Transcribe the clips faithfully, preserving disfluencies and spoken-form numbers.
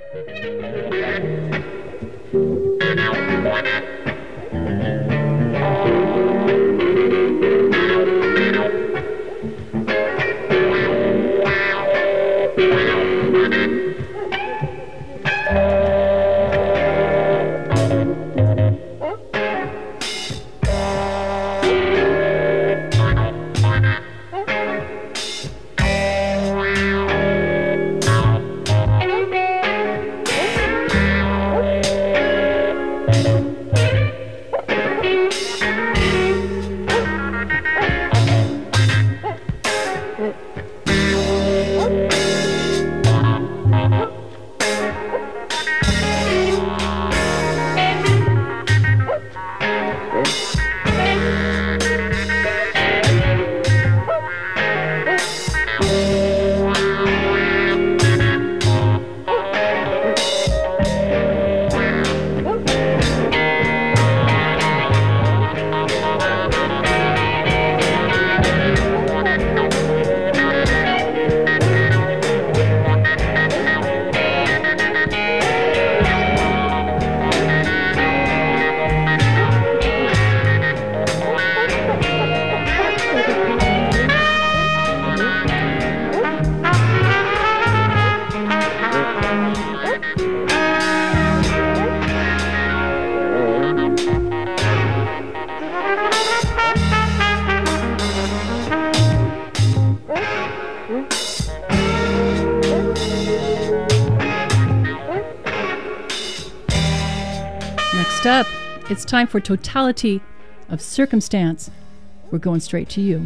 Next up, it's time for Totality of Circumstance. We're going straight to you.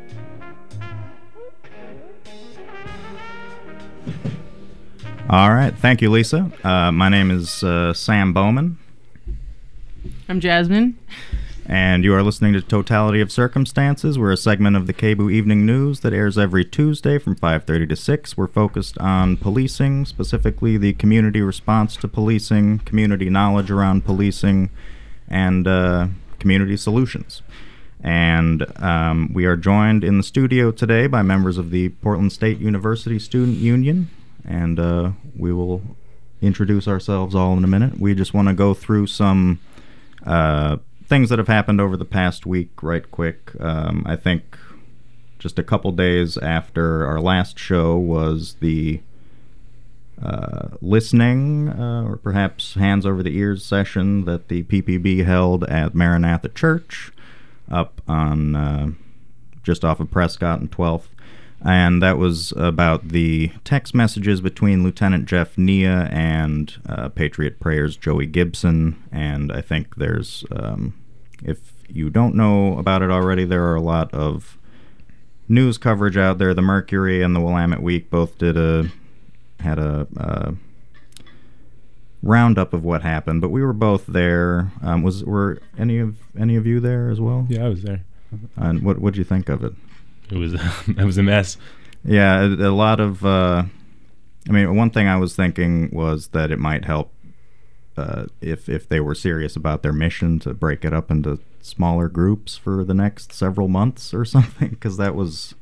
All right. Thank you, Lisa. Uh, my name is uh, Sam Bowman. I'm Jasmine. And you are listening to Totality of Circumstances. We're a segment of the K B O O Evening News that airs every Tuesday from five thirty to six. We're focused on policing, specifically the community response to policing, community knowledge around policing, and uh, community solutions. And um, we are joined in the studio today by members of the Portland State University Student Union. And uh, we will introduce ourselves all in a minute. We just want to go through some uh, things that have happened over the past week right quick. Um, I think just a couple days after our last show was the uh, listening, uh, or perhaps hands over the ears session that the P P B held at Maranatha Church up on uh, just off of Prescott and twelfth. And that was about the text messages between Lieutenant Jeff Nia and uh, Patriot Prayers Joey Gibson. And I think there's, um, if you don't know about it already, there are a lot of news coverage out there. The Mercury and the Willamette Week both did a, had a uh, roundup of what happened, but we were both there. Um, was were any of any of you there as well? Yeah, I was there. And what what'd you think of it? It was it was a mess. Yeah, a, a lot of. Uh, I mean, one thing I was thinking was that it might help uh, if if they were serious about their mission to break it up into smaller groups for the next several months or something, because that was.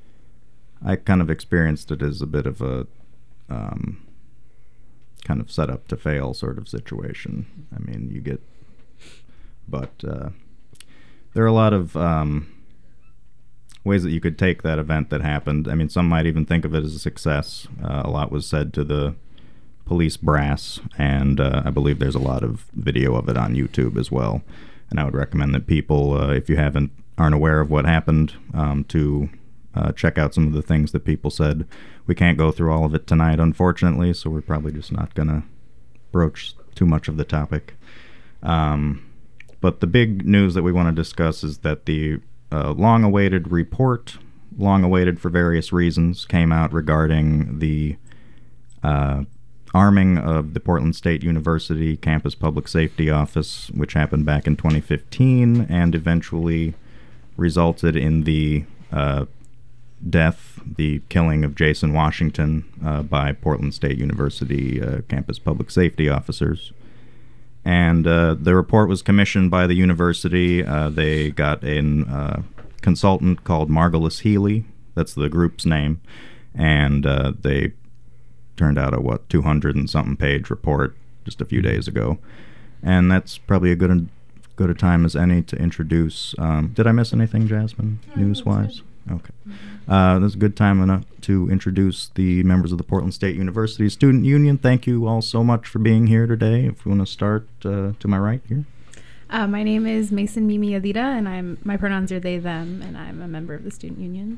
I kind of experienced it as a bit of a um, kind of set up to fail sort of situation. I mean, you get, but uh, there are a lot of. Um, ways that you could take that event that happened. I mean, some might even think of it as a success. Uh, a lot was said to the police brass, and uh, I believe there's a lot of video of it on YouTube as well. And I would recommend that people, uh, if you haven't aren't aware of what happened, um, to uh, check out some of the things that people said. We can't go through all of it tonight, unfortunately, so we're probably just not going to broach too much of the topic. Um, but the big news that we want to discuss is that the Uh, long-awaited report, long-awaited for various reasons, came out regarding the uh, arming of the Portland State University Campus Public Safety Office, which happened back in twenty fifteen and eventually resulted in the uh, death, the killing of Jason Washington uh, by Portland State University uh, Campus Public Safety officers. And uh, the report was commissioned by the university. Uh, they got a uh, consultant called Margolis Healy. That's the group's name. And uh, they turned out a, what, two hundred and something page report just a few days ago. And that's probably a good, good a time as any to introduce. Um, did I miss anything, Jasmine, news-wise? Okay. Uh, this is a good time enough to introduce the members of the Portland State University Student Union. Thank you all so much for being here today. If we want to start uh, to my right here. Uh, my name is Mason Mimi Adida, and I'm my pronouns are they, them, and I'm a member of the Student Union.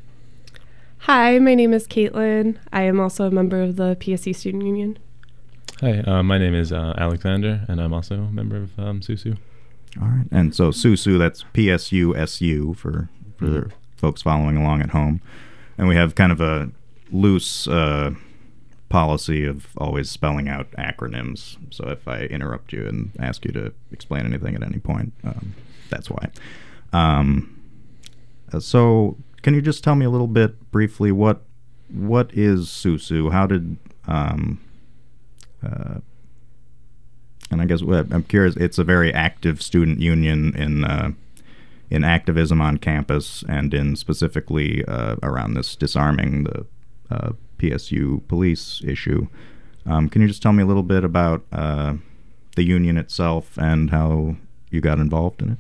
Hi, my name is Caitlin. I am also a member of the P S U Student Union. Hi, uh, my name is uh, Alexander, and I'm also a member of um, SUSU. All right. And so SUSU, that's P S U S U for, for the folks following along at home. And we have kind of a loose uh, policy of always spelling out acronyms. So if I interrupt you and ask you to explain anything at any point, um, that's why. Um, uh, so can you just tell me a little bit briefly what what is SUSU? How did... Um, uh, and I guess I'm curious, it's a very active student union in... Uh, in activism on campus and in specifically uh, around this disarming the uh, P S U police issue. Um, can you just tell me a little bit about uh, the union itself and how you got involved in it?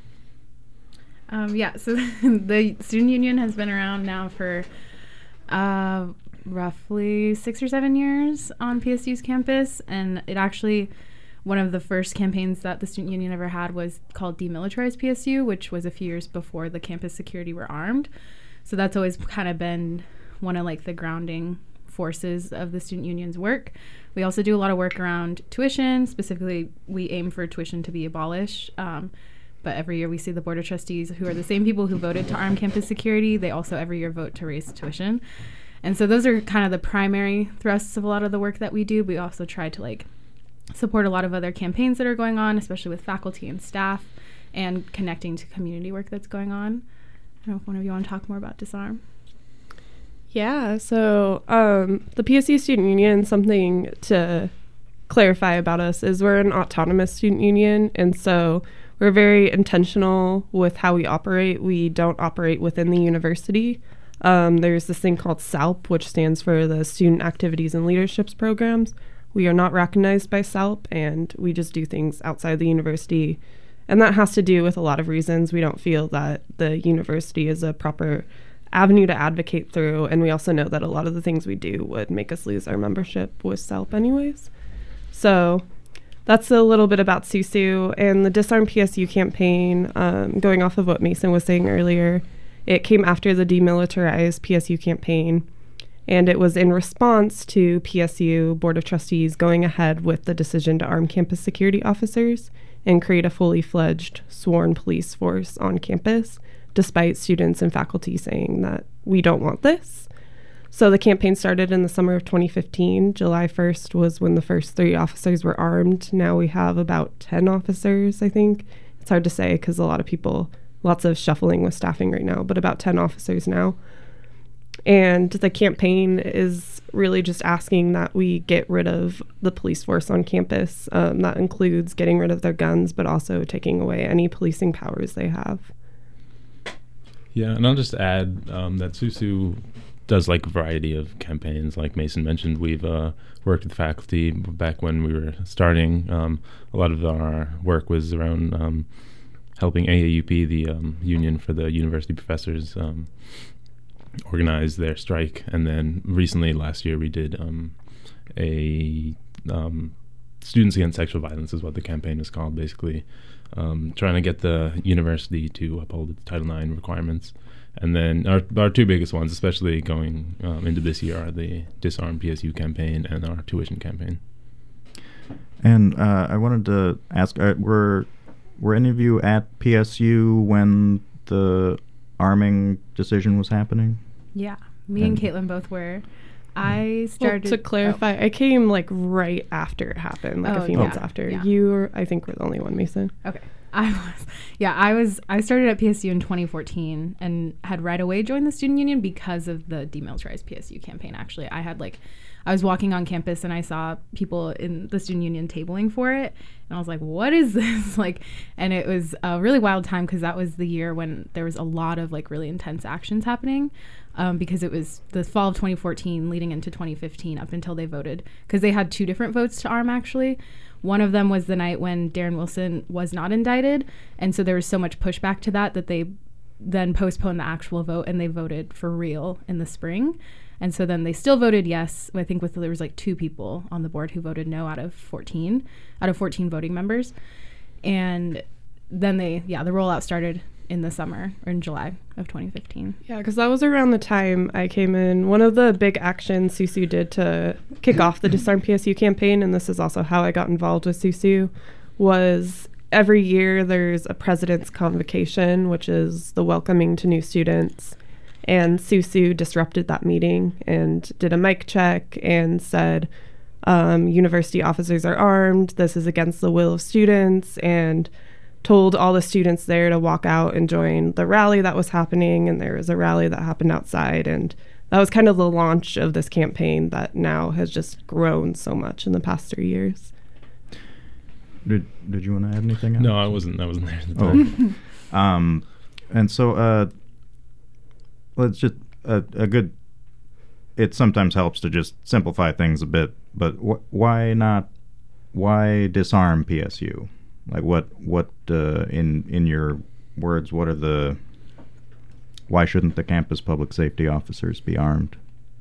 Um, yeah, so the Student Union has been around now for uh, roughly six or seven years on P S U's campus, and it actually... One of the first campaigns that the Student Union ever had was called Demilitarize P S U, which was a few years before the campus security were armed. So that's always kind of been one of like the grounding forces of the Student Union's work. We also do a lot of work around tuition. Specifically, we aim for tuition to be abolished. Um, but every year we see the Board of Trustees, who are the same people who voted to arm campus security. They also every year vote to raise tuition. And so those are kind of the primary thrusts of a lot of the work that we do. We also try to like support a lot of other campaigns that are going on, especially with faculty and staff, and connecting to community work that's going on. I don't know if one of you want to talk more about Disarm. Yeah, so um, the P S U Student Union, something to clarify about us is we're an autonomous student union, and so we're very intentional with how we operate. We don't operate within the university. Um, there's this thing called S A L P, which stands for the Student Activities and Leaderships Programs. We are not recognized by S A L P, and we just do things outside the university. And that has to do with a lot of reasons. We don't feel that the university is a proper avenue to advocate through, and we also know that a lot of the things we do would make us lose our membership with S A L P anyways. So that's a little bit about SUSU. And the Disarm P S U campaign, um, going off of what Mason was saying earlier, it came after the Demilitarize P S U campaign. And it was in response to P S U Board of Trustees going ahead with the decision to arm campus security officers and create a fully fledged sworn police force on campus, despite students and faculty saying that we don't want this. So the campaign started in the summer of twenty fifteen. July first was when the first three officers were armed. Now we have about ten officers, I think. It's hard to say because a lot of people, lots of shuffling with staffing right now, but about ten officers now. And the campaign is really just asking that we get rid of the police force on campus. Um, that includes getting rid of their guns, but also taking away any policing powers they have. Yeah, and I'll just add um, that SUSU does like a variety of campaigns. Like Mason mentioned, we've uh, worked with faculty back when we were starting. Um, a lot of our work was around um, helping A A U P, the um, union for the university professors, um, organize their strike. And then recently, last year, we did um, a um, Students Against Sexual Violence is what the campaign is called, basically um, trying to get the university to uphold its Title nine requirements. And then our, our two biggest ones, especially going um, into this year, are the Disarm P S U campaign and our tuition campaign. And uh, I wanted to ask, uh, were were any of you at P S U when the arming decision was happening? Yeah, me and, and Caitlin both were. I started... Well, to clarify, oh. I came like right after it happened, like oh, a few yeah, months after. Yeah. You, were, I think, were the only one, Mason. Okay. I was, yeah, I was, I started at P S U in twenty fourteen and had right away joined the student union because of the Demilitarize P S U campaign. Actually, I had like, I was walking on campus and I saw people in the student union tabling for it. And I was like, what is this? like, and it was a really wild time because that was the year when there was a lot of like really intense actions happening. um, because it was the fall of twenty fourteen leading into twenty fifteen up until they voted, because they had two different votes to arm actually. One of them was the night when Darren Wilson was not indicted, and so there was so much pushback to that that they then postponed the actual vote, and they voted for real in the spring. And so then they still voted yes. I think with there was like two people on the board who voted no out of fourteen, out of fourteen voting members. And then they, yeah, the rollout started in the summer or in July of twenty fifteen. Yeah, because that was around the time I came in. One of the big actions SUSU did to kick off the Disarm P S U campaign, and this is also how I got involved with SUSU, was every year there's a president's convocation, which is the welcoming to new students. And SUSU disrupted that meeting and did a mic check and said, um, university officers are armed, this is against the will of students, and told all the students there to walk out and join the rally that was happening. And there was a rally that happened outside, and that was kind of the launch of this campaign that now has just grown so much in the past three years. Did Did you want to add anything else? No, I wasn't. I wasn't there at the time. Oh. um, and so uh, let's just a, a good. It sometimes helps to just simplify things a bit, but wh- why not? Why disarm P S U? Like what? What uh, in in your words? What are the? Why shouldn't the campus public safety officers be armed?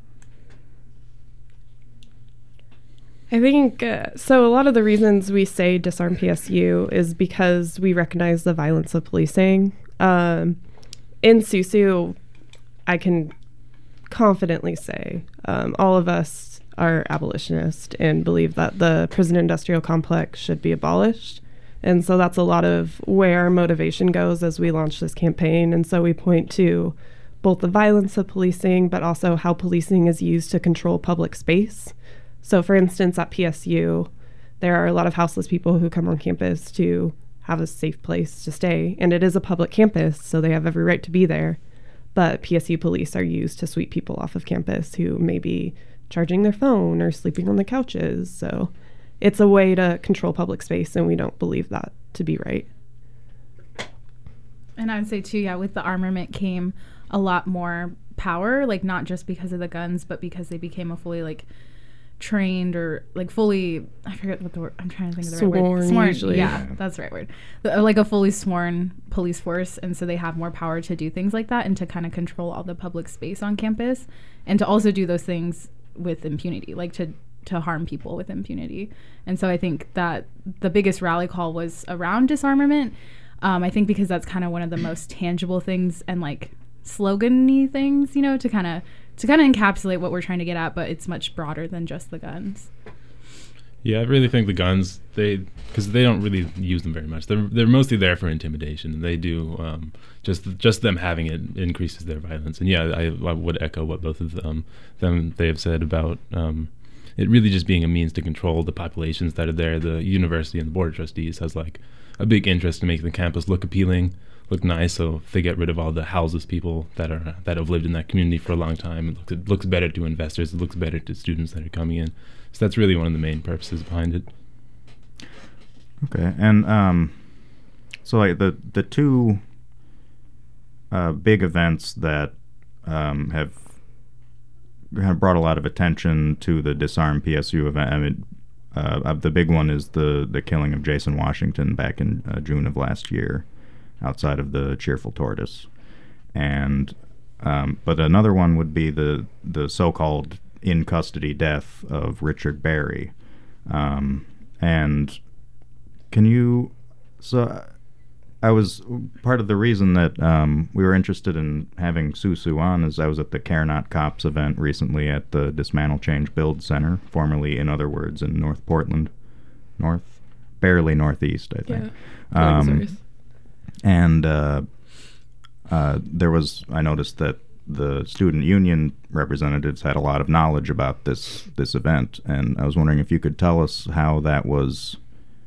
I think uh, so. A lot of the reasons we say disarm P S U is because we recognize the violence of policing. Um, in SUSU, I can confidently say um, all of us are abolitionists and believe that the prison industrial complex should be abolished. And so that's a lot of where our motivation goes as we launch this campaign. And so we point to both the violence of policing, but also how policing is used to control public space. So for instance, at P S U, there are a lot of houseless people who come on campus to have a safe place to stay. And it is a public campus, so they have every right to be there. But P S U police are used to sweep people off of campus who may be charging their phone or sleeping on the couches. So it's a way to control public space, and we don't believe that to be right. And I would say too, yeah, with the armament came a lot more power, like not just because of the guns, but because they became a fully like trained or like fully, I forget what the word, I'm trying to think of the Sworn, right word. Sworn, usually. yeah, that's the right word. The- Like a fully sworn police force, and so they have more power to do things like that and to kind of control all the public space on campus, and to also do those things with impunity, like to to harm people with impunity. And so I think that the biggest rally call was around disarmament. Um, I think because that's kind of one of the most tangible things and like slogan-y things, you know, to kind of to kind of encapsulate what we're trying to get at, but it's much broader than just the guns. Yeah, I really think the guns, they, because they don't really use them very much. They're they're mostly there for intimidation. They do um, just just them having it increases their violence. And yeah, I, I would echo what both of them them they have said about um, it really just being a means to control the populations that are there. The university and the board of trustees has like a big interest in making the campus look appealing, look nice. So if they get rid of all the houseless people that are that have lived in that community for a long time, it looks, it looks better to investors. It looks better to students that are coming in. So that's really one of the main purposes behind it. Okay, and um, so like the the two uh, big events that um, have have brought a lot of attention to the Disarm P S U event. I mean, uh, the big one is the the killing of Jason Washington back in uh, June of last year, outside of the Cheerful Tortoise, and um, but another one would be the the so-called in custody death of Richard Berry. Um, and can you, so I was, part of the reason that um, we were interested in having SUSU on is I was at the Care Not Cops event recently at the Dismantle Change Build Center, formerly In Other Words in North Portland, north, barely northeast, I think. Yeah. Um, and uh, uh, there was, I noticed that the student union representatives had a lot of knowledge about this this event, and I was wondering if you could tell us how that was,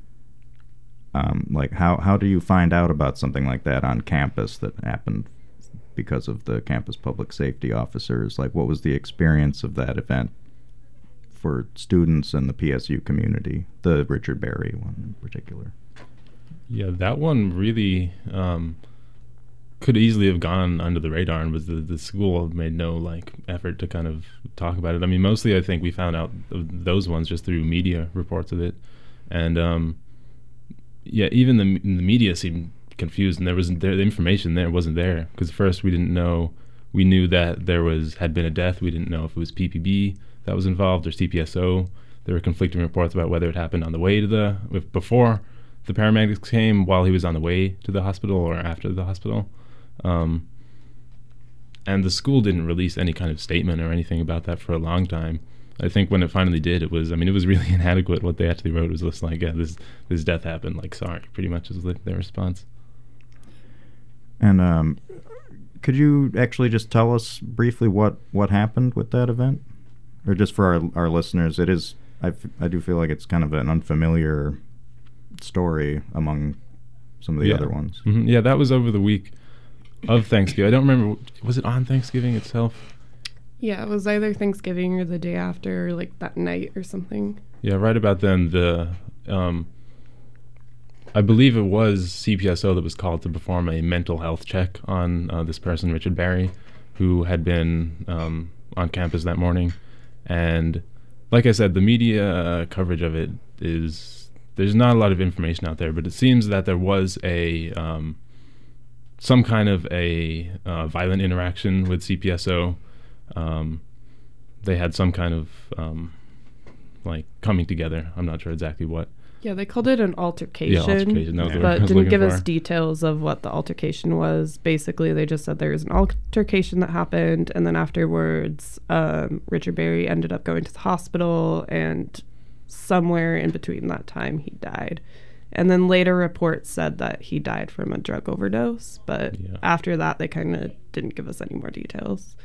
um, like how how do you find out about something like that on campus that happened because of the campus public safety officers? Like, what was the experience of that event for students and the P S U community, the Richard Berry one in particular? Yeah, that one really, um, could easily have gone under the radar, and was the, the school made no like effort to kind of talk about it. I mean, mostly I think we found out of those ones just through media reports of it, and um, yeah, even the the media seemed confused, and there wasn't there the information there wasn't there, because first we didn't know. We knew that there was had been a death. We didn't know if it was P P B that was involved or C P S O. There were conflicting reports about whether it happened on the way to the if before the paramedics came, while he was on the way to the hospital, or after the hospital. Um, and the school didn't release any kind of statement or anything about that for a long time. I think when it finally did, it was, I mean, it was really inadequate. What they actually wrote was just like, yeah, this this death happened, like, sorry, pretty much was their response. And um, could you actually just tell us briefly what, what happened with that event? Or just for our our listeners, it is, I, f- I do feel like it's kind of an unfamiliar story among some of the yeah. other ones. Mm-hmm. Yeah, that was over the week of Thanksgiving. I don't remember, was it on Thanksgiving itself? Yeah, it was either Thanksgiving or the day after, or like that night or something. Yeah, right about then, the um, I believe it was C P S O that was called to perform a mental health check on uh, this person, Richard Barry, who had been um, on campus that morning. And like I said, the media uh, coverage of it is, there's not a lot of information out there, but it seems that there was a um, some kind of a uh, violent interaction with C P S O. Um, they had some kind of um, like coming together. I'm not sure exactly what. Yeah, they called it an altercation, Yeah, altercation. That was the word I but was didn't looking give for. us details of what the altercation was. Basically, they just said there was an altercation that happened, and then afterwards, um, Richard Barry ended up going to the hospital, and somewhere in between that time, he died. And then later reports said that he died from a drug overdose, but Yeah. after that, they kind of didn't give us any more details.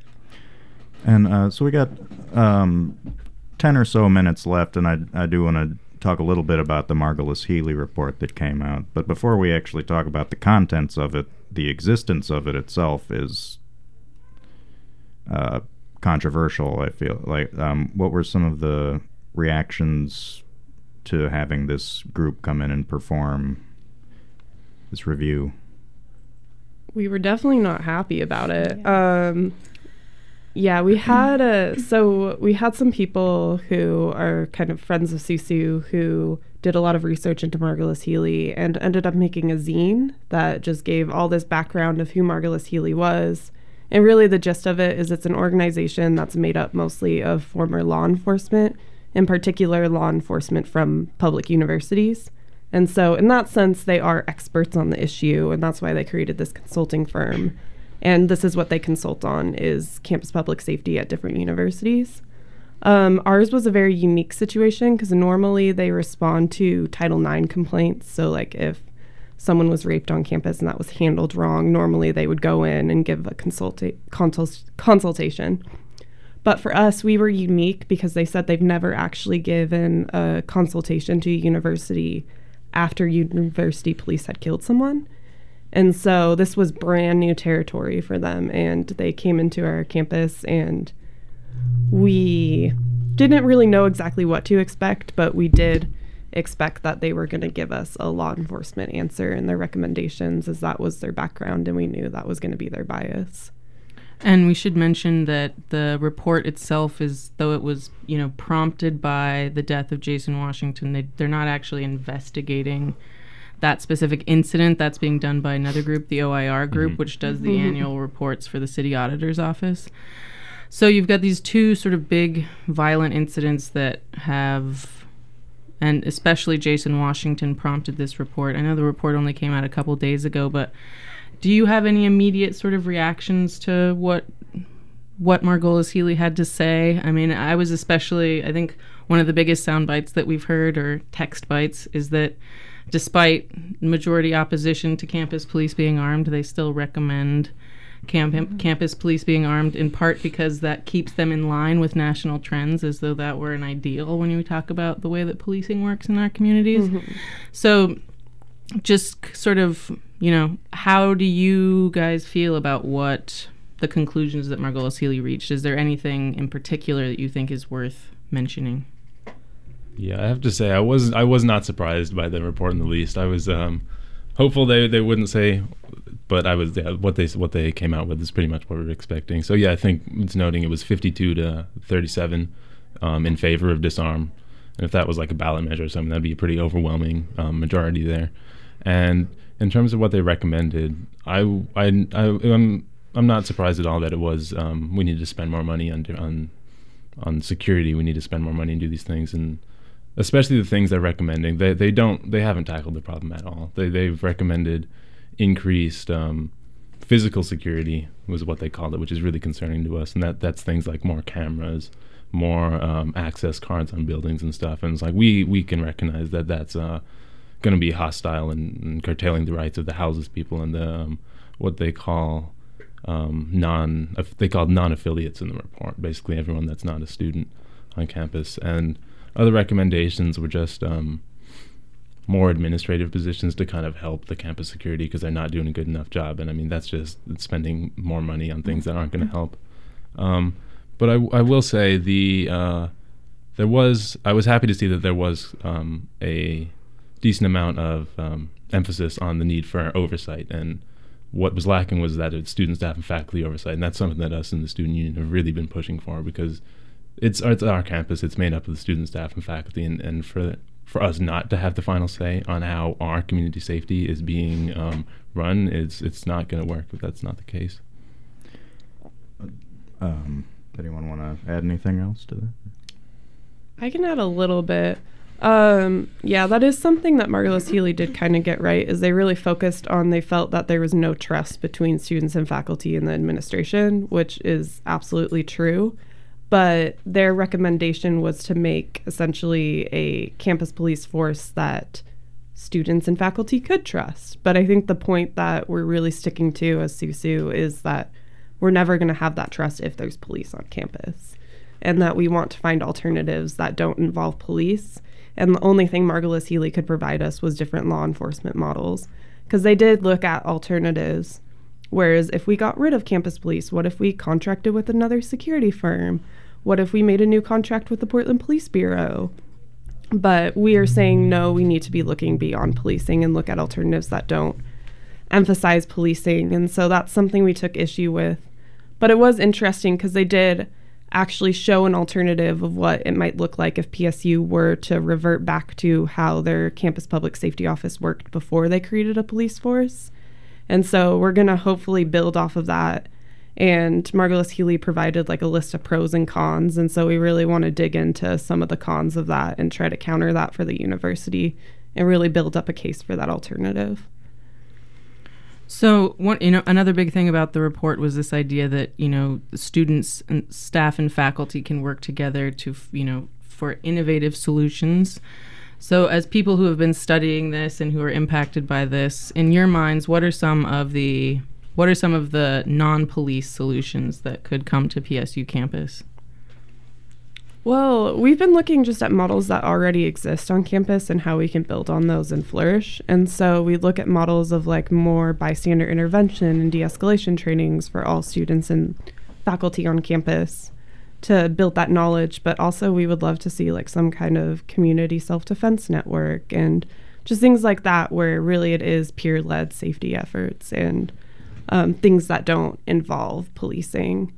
And uh, so we got um, ten or so minutes left, and I, I do want to talk a little bit about the Margolis Healy report that came out. But before we actually talk about the contents of it, the existence of it itself is uh, controversial, I feel like. Um, what were some of the reactions to having this group come in and perform this review? We were definitely not happy about it. Yeah. Um, yeah, we had a so we had some people who are kind of friends of Susu who did a lot of research into Margolis Healy and ended up making a zine that just gave all this background of who Margolis Healy was. And really the gist of it is it's an organization that's made up mostly of former law enforcement, in particular law enforcement from public universities. And so in that sense, they are experts on the issue, and that's why they created this consulting firm. And this is what they consult on, is campus public safety at different universities. Um, ours was a very unique situation because normally they respond to Title nine complaints. So like if someone was raped on campus and that was handled wrong, normally they would go in and give a consulta- consult- consultation. But for us, we were unique because they said they've never actually given a consultation to a university after university police had killed someone. And so this was brand new territory for them, and they came into our campus, and we didn't really know exactly what to expect, but we did expect that they were going to give us a law enforcement answer and their recommendations, as that was their background, and we knew that was going to be their bias. And we should mention that the report itself is, though it was, you know, prompted by the death of Jason Washington, they, they're not actually investigating that specific incident. That's being done by another group, the O I R group, mm-hmm. which does the mm-hmm. annual reports for the city auditor's office. So you've got these two sort of big violent incidents that have, and especially Jason Washington prompted this report. I know the report only came out a couple days ago, but do you have any immediate sort of reactions to what what Margolis Healy had to say? I mean, I was especially, I think one of the biggest sound bites that we've heard, or text bites, is that despite majority opposition to campus police being armed, they still recommend camp- mm-hmm. campus police being armed, in part because that keeps them in line with national trends, as though that were an ideal when we talk about the way that policing works in our communities. Mm-hmm. So just sort of, you know, how do you guys feel about what the conclusions that Margolis Healy reached? Is there anything in particular that you think is worth mentioning? Yeah, I have to say I was I was not surprised by the report in the least. I was um, hopeful they they wouldn't say but I was yeah, what they what they came out with is pretty much what we were expecting. So yeah, I think it's noting it was fifty-two to thirty-seven um, in favor of disarm, and if that was like a ballot measure or something, that'd be a pretty overwhelming um, majority there. And in terms of what they recommended, I I, I I'm I'm not surprised at all that it was um, we need to spend more money on on on security. We need to spend more money and do these things, and especially the things they're recommending. They they don't they haven't tackled the problem at all. They they've recommended increased um, physical security was what they called it, which is really concerning to us. And that that's things like more cameras, more um, access cards on buildings and stuff. And it's like we we can recognize that that's uh, going to be hostile and, and curtailing the rights of the houses people and the um, what they call um, non they called non-affiliates in the report. Basically, everyone that's not a student on campus. And other recommendations were just um, more administrative positions to kind of help the campus security because they're not doing a good enough job. And I mean, that's just spending more money on things that aren't going to help. Um, but I, I will say the uh, there was I was happy to see that there was um, a decent amount of um, emphasis on the need for oversight. And what was lacking was that it's student, staff, and faculty oversight. And that's something that us in the student union have really been pushing for because It's, it's our campus. It's made up of the student, staff, and faculty, and, and for for us not to have the final say on how our community safety is being um, run, it's it's not going to work if that's not the case. Um, anyone want to add anything else to that? I can add a little bit. Um, yeah, that is something that Margulis Healy did kind of get right, is they really focused on, they felt that there was no trust between students and faculty and the administration, which is absolutely true. But their recommendation was to make essentially a campus police force that students and faculty could trust. But I think the point that we're really sticking to as SUSU is that we're never going to have that trust if there's police on campus, and that we want to find alternatives that don't involve police. And the only thing Margulis Healy could provide us was different law enforcement models, because they did look at alternatives. Whereas if we got rid of campus police, what if we contracted with another security firm? What if we made a new contract with the Portland Police Bureau? But we are saying, no, we need to be looking beyond policing and look at alternatives that don't emphasize policing. And so that's something we took issue with. But it was interesting because they did actually show an alternative of what it might look like if P S U were to revert back to how their campus public safety office worked before they created a police force. And so we're going to hopefully build off of that. And Margulis Healy provided like a list of pros and cons. And so we really want to dig into some of the cons of that and try to counter that for the university and really build up a case for that alternative. So one, you know, another big thing about the report was this idea that, you know, the students and staff and faculty can work together to, you know, for innovative solutions. So as people who have been studying this and who are impacted by this, in your minds, what are some of the What are some of the non-police solutions that could come to P S U campus? Well, we've been looking just at models that already exist on campus and how we can build on those and flourish. And so we look at models of like more bystander intervention and de-escalation trainings for all students and faculty on campus to build that knowledge. But also we would love to see like some kind of community self-defense network and just things like that, where really it is peer-led safety efforts and Um, things that don't involve policing.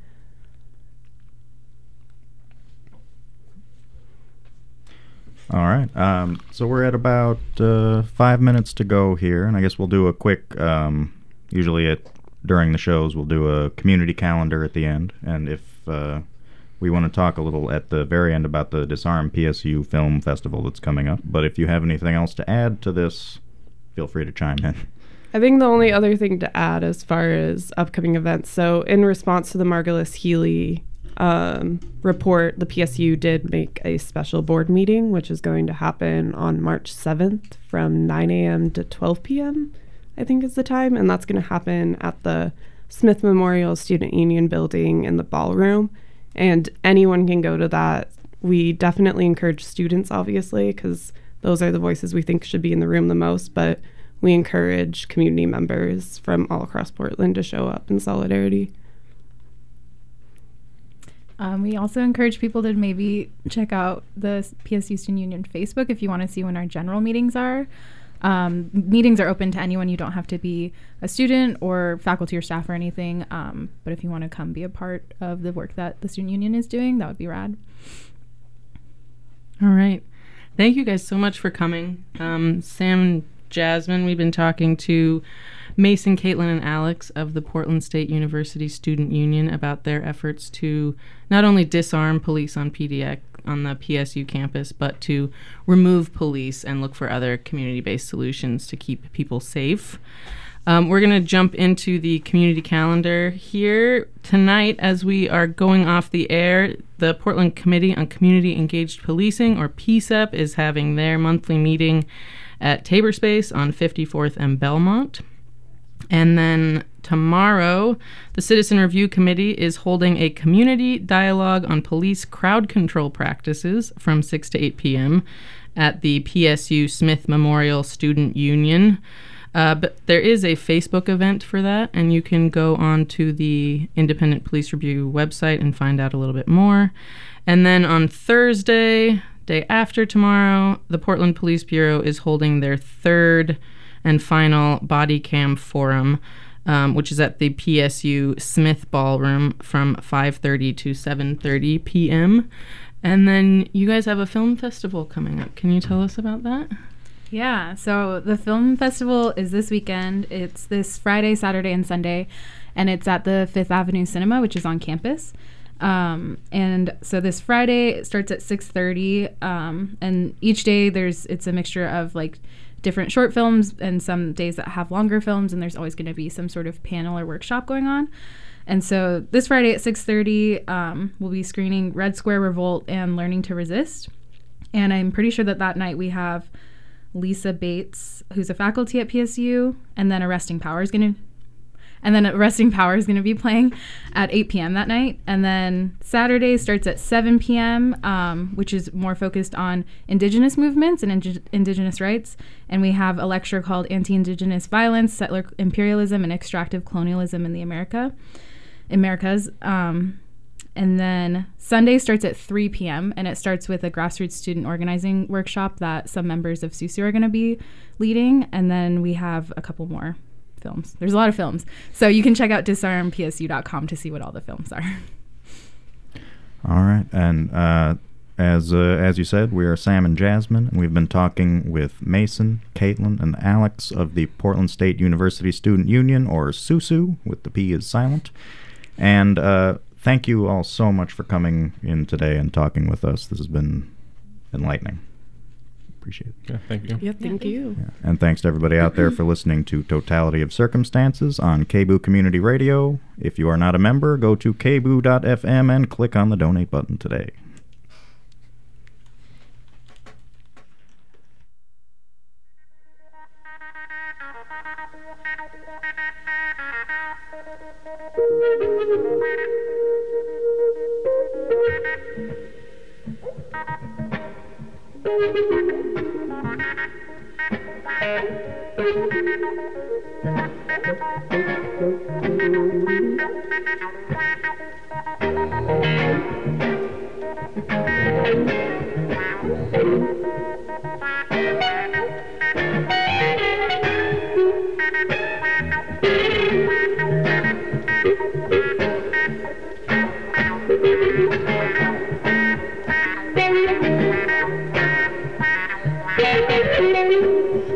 All right. Um, so we're at about uh, five minutes to go here, and I guess we'll do a quick. Um, usually, at during the shows, we'll do a community calendar at the end, and if uh, we want to talk a little at the very end about the Disarm P S U Film Festival that's coming up. But if you have anything else to add to this, feel free to chime in. I think the only other thing to add as far as upcoming events, so in response to the Margulis Healy um, report, the P S U did make a special board meeting, which is going to happen on March seventh from nine a.m. to twelve p.m., I think is the time. And that's going to happen at the Smith Memorial Student Union building in the ballroom. And anyone can go to that. We definitely encourage students, obviously, because those are the voices we think should be in the room the most. But we encourage community members from all across Portland to show up in solidarity. Um, we also encourage people to maybe check out the P S U Student Union Facebook if you want to see when our general meetings are. Um, meetings are open to anyone. You don't have to be a student or faculty or staff or anything. Um, but if you want to come be a part of the work that the Student Union is doing, that would be rad. All right. Thank you guys so much for coming. Um, Sam and Jasmine, we've been talking to Mason, Caitlin, and Alex of the Portland State University Student Union about their efforts to not only disarm police on P D X on the P S U campus, but to remove police and look for other community-based solutions to keep people safe. Um, we're going to jump into the community calendar here tonight as we are going off the air. The Portland Committee on Community Engaged Policing, or P S E P, is having their monthly meeting at Tabor Space on fifty-fourth and Belmont. And then tomorrow, the Citizen Review Committee is holding a community dialogue on police crowd control practices from six to eight p.m. at the P S U Smith Memorial Student Union. Uh, but there is a Facebook event for that, and you can go on to the Independent Police Review website and find out a little bit more. And then on Thursday, day after tomorrow, the Portland Police Bureau is holding their third and final body cam forum, um, which is at the P S U Smith Ballroom from five thirty to seven thirty p.m. And then you guys have a film festival coming up. Can you tell us about that? Yeah, so the film festival is this weekend. It's this Friday, Saturday, and Sunday, and it's at the Fifth Avenue Cinema, which is on campus. Um, and so this Friday it starts at six thirty, um, and each day there's it's a mixture of like different short films and some days that have longer films, and there's always going to be some sort of panel or workshop going on. And so this Friday at six thirty, um, we'll be screening Red Square Revolt and Learning to Resist. And I'm pretty sure that that night we have Lisa Bates, who's a faculty at P S U, and then Arresting Power is going to And then Arresting Power is going to be playing at eight p.m. that night. And then Saturday starts at seven p.m., um, which is more focused on Indigenous movements and indi- Indigenous rights. And we have a lecture called Anti-Indigenous Violence, Settler Imperialism, and Extractive Colonialism in the America, Americas. Um, and then Sunday starts at three p.m., and it starts with a grassroots student organizing workshop that some members of S U S U are going to be leading. And then we have a couple more films. There's a lot of films. So you can check out disarm p s u dot com to see what all the films are. All right. And uh, as uh, as you said, we are Sam and Jasmine, and we've been talking with Mason, Caitlin, and Alex of the Portland State University Student Union, or S U S U, with the P is silent. And uh, thank you all so much for coming in today and talking with us. This has been enlightening. Appreciate it. Yeah, thank you. Yeah, thank Yeah, you. Yeah. And thanks to everybody out there for listening to Totality of Circumstances on K B U Community Radio. If you are not a member, go to k b u dot f m and click on the donate button today.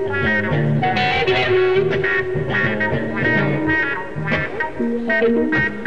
Thank you.